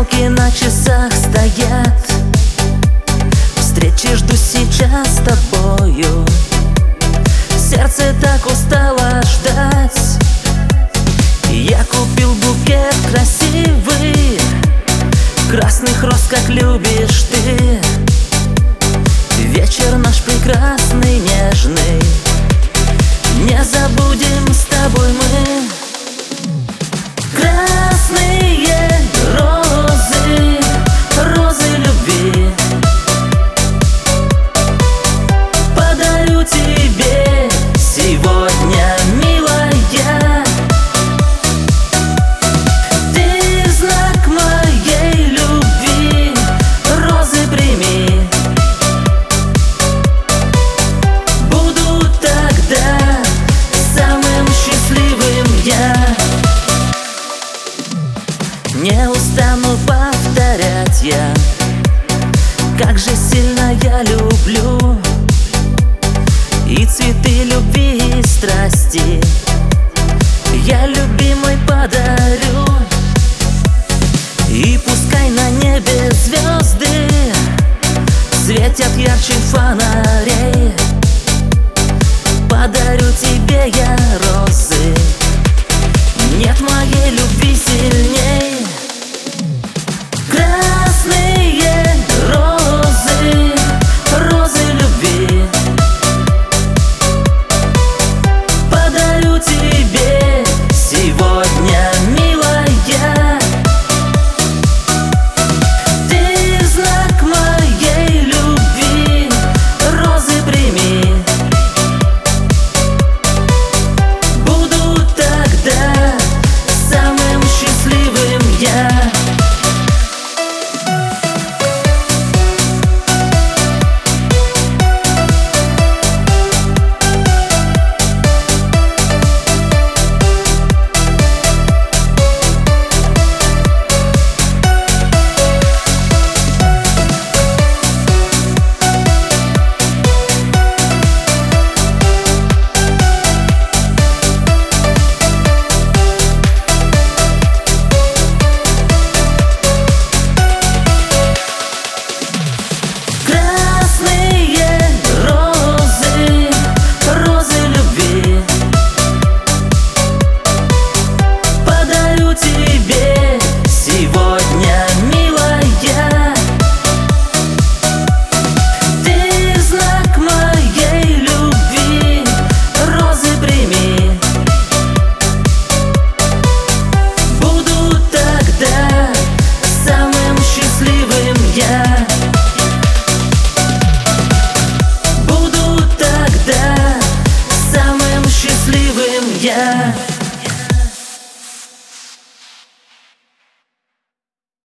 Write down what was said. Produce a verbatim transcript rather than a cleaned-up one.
стрелки на часах стоят. Встречи жду сейчас с тобою. Сердце так устало ждать. Я купил букет красивый, красных роз, как любишь ты. Вечер наш прекрасный, нежный, не забудем с тобой мы. Красные розы, розы любви, подарю тебе сегодня, милая. Ты знак моей любви, розы прими. Буду тогда самым счастливым я. Не устану повторять я, как же сильно я люблю. И цветы любви и страсти я любимой подарю. И пускай на небе звезды светят ярче фонарей, подарю тебе я розы. Нет моей любви сильней.